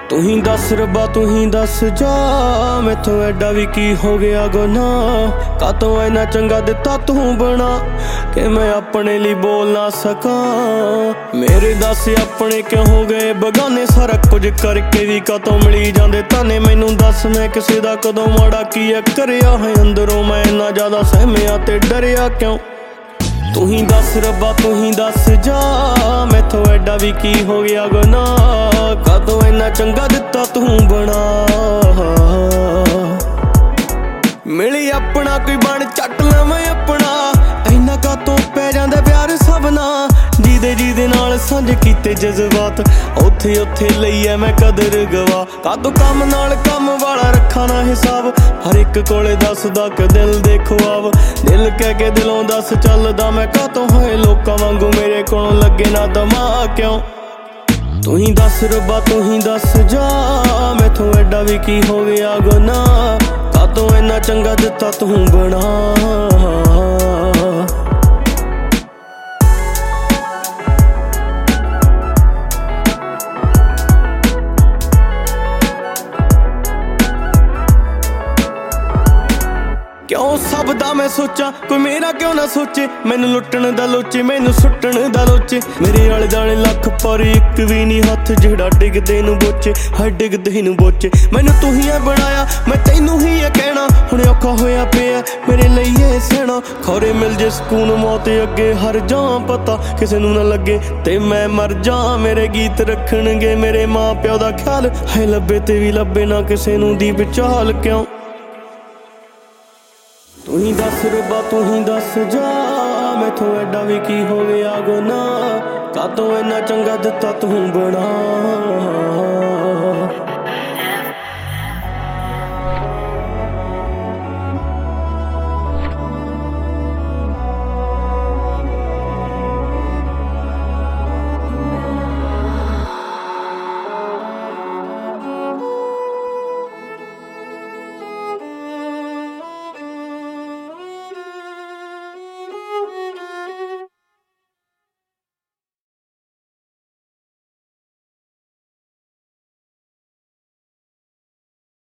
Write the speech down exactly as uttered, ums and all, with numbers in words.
तू ही दस रब्बा तू ही दस जा मैथों एडा भी की हो गया गुनाह कातों इन्ना चंगा दिता तू बना कि मैं अपने लिए बोल ना सका। मेरे दस अपने क्यों हो गए बगाने सारा कुछ करके भी कातों मिली जांदे ताने मैनू दस मैं किसी दा कदों माड़ा की करिया है अंदरों मैं इन्ना ज्यादा सहमिया ते डरिया क्यों। तू ही दस रब्बा तू ही दस जा मैथों एडा भी की हो गया गुनाह कदों इन्ना चंगा दिता तू बना। मिली अपना कोई बन चट लवें अपना इन्ना कातों पै जांदा प्यार सबना जीदे जीदे नाल सांझे कीते जज्बात उत्थे उत्थे लईए मैं कदर गवा। कातों कम नाल कम वाला रखा ना हिसाब हर एक कोले दसदा कि दिल दे ख्वाब दिल कह के दिलों दस चलदा मैं कातों होए लोकां वांगू मेरे कोलों लगे ना दिमाग क्यों। तू ही दस रब्बा तू ही दस जा मैथों एडा भी की हो गया गुनाह कातों इन्ना चंगा दिता तू बना। क्यों सब दा मैं सोचा कोई मेरा क्यों ना सोचे मैनू लुटण दा लोचे मैनू सुटण दा लोचे मेरे आले दाले लख पर एक भी नहीं हथ जेड़ा डिगदे नू बोचे हर डिगदे नू बोचे। मैनू तू ही है बनाया मैं तैनू ही है कहना हुणे औखा होया पिया मेरे लिए सहना खौरे मिल जे सुकून मौत अगे हर जा पता किसे नू ना लगे ते मैं मर जा। मेरे गीत रखणगे मेरे मां प्यो दा ख्याल है लब्बे ते भी लब्बे ना किसे नू दी विचाल क्यों। तू ही दस रब्बा तू ही दस जा मैथों एडा भी की हो गया गुनाह कातों इन्ना चंगा दिता तू बना।